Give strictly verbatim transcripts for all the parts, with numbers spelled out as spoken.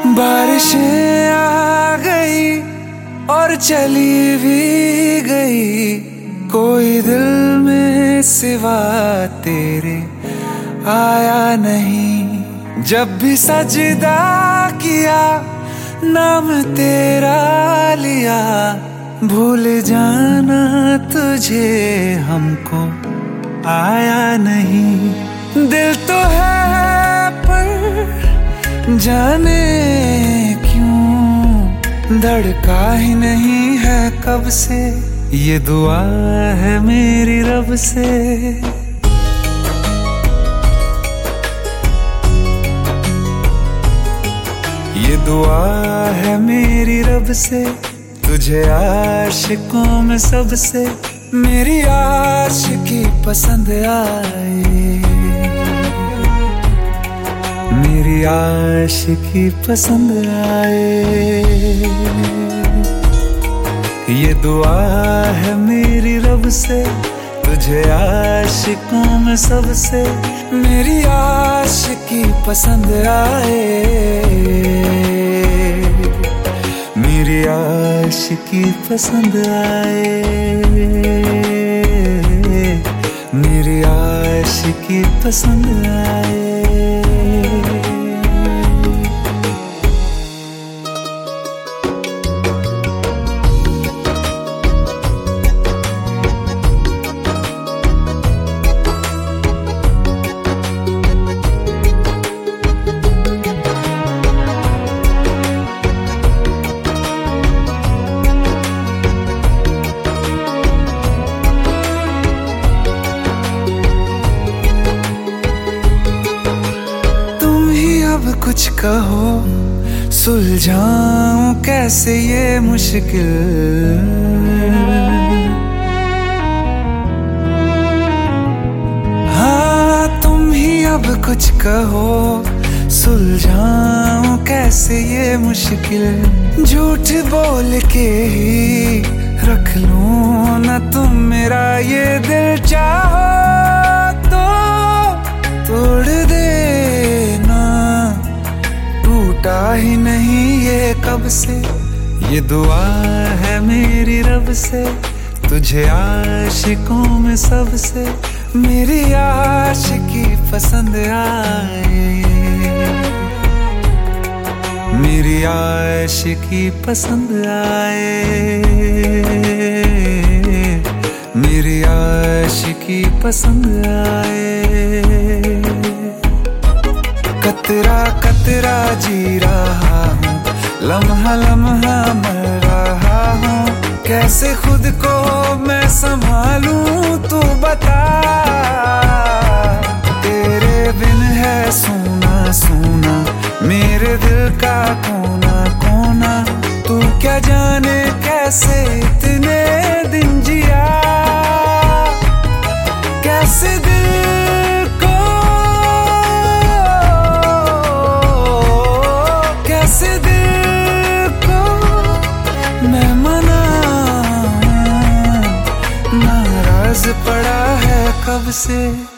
बारिशें आ गई और चली भी गई, कोई दिल में सिवा तेरे आया नहीं। जब भी सजदा किया नाम तेरा लिया, भूल जाना तुझे हमको आया नहीं। दिल तो है पर जाने क्यों धड़का ही नहीं है कब से, ये दुआ है मेरी रब से। ये दुआ है मेरी रब से, तुझे आशिकों में सबसे मेरी आशिकी पसंद आए, मेरी आशिकी पसंद आए। ये दुआ है मेरी रब से, तुझे आशिकों में सबसे मेरी आशिकी पसंद आए, मेरी आशिकी पसंद आए, मेरी आशिकी पसंद आए। कुछ कहो सुलझाऊं कैसे ये मुश्किल, हाँ तुम ही अब कुछ कहो सुलझाऊं कैसे ये मुश्किल। झूठ बोल के ही रख लूं ना तुम मेरा ये दिल, चाहो तो तोड़ देना, टूटा ही नहीं ये कब से। ये दुआ है मेरी रब से, तुझे आशिकों में सबसे मेरी आशिकी पसंद आए, मेरी आशिकी पसंद आए, मेरी आशिकी पसंद आए। कतरा कतरा जी रहा हूँ, लम्हा लम्हा मर रहा हूँ, कैसे खुद को मैं संभालूं तू बता। तेरे बिन है सूना सूना मेरे दिल का कोना कोना, तू क्या जाने कैसे इतने दिन जिया, कैसे दिल को कैसे दिल को मैं मनाऊं, नाराज पड़ा है कब से।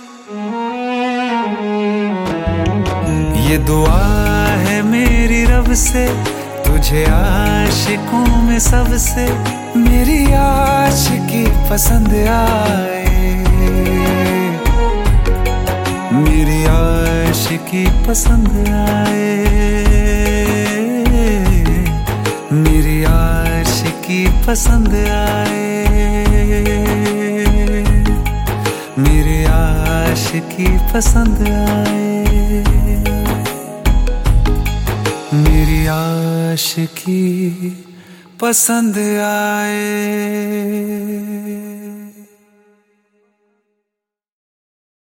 ये दुआ है मेरी रब से, तुझे आशिकों में सबसे मेरी आशिकी पसंद आए, मेरी आशिकी पसंद आए, मेरी आशिकी पसंद आए, मेरी आशिकी पसंद आए, मेरी आशिकी पसंद आए।